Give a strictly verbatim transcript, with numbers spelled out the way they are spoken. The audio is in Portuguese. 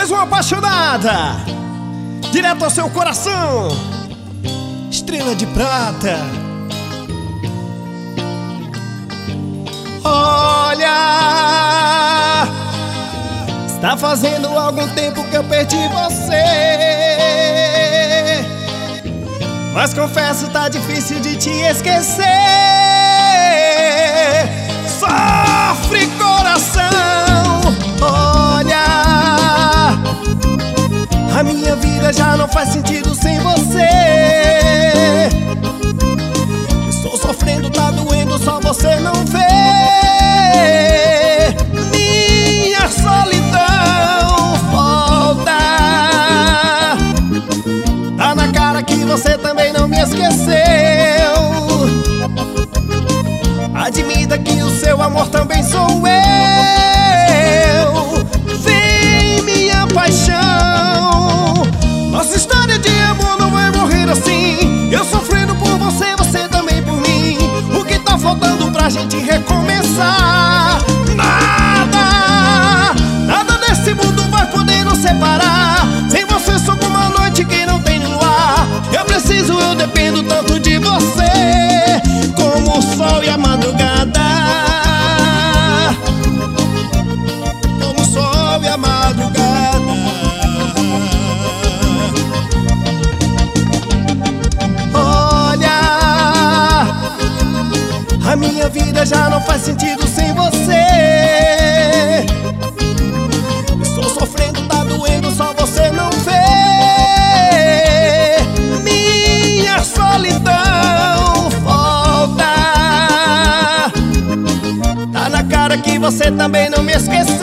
Mais uma apaixonada, direto ao seu coração, estrela de prata. Olha, está fazendo algum tempo que eu perdi você, mas confesso, tá difícil de te esquecer. Sofre, coração. Olha, a minha vida já não faz sentido sem você. Estou sofrendo, tá doendo, só você não vê. Minha solidão volta. Tá na cara que você também não me esqueceu. Admita que o seu amor também sou eu. Vem, minha paixão, nossa história de amor não vai morrer assim. Eu sofrendo por você, você também por mim. O que tá faltando pra gente recomeçar? Nada, nada nesse mundo vai poder nos separar. Sem você sou como uma noite que não tem luar. Eu preciso, eu dependo tanto de você, como o sol e a madrugada. Como o sol e a madrugada. Olha, a minha vida já não faz sentido sem você. Estou sofrendo, tá doendo, só você não vê. Minha solidão volta. Tá na cara que você também não me esqueceu.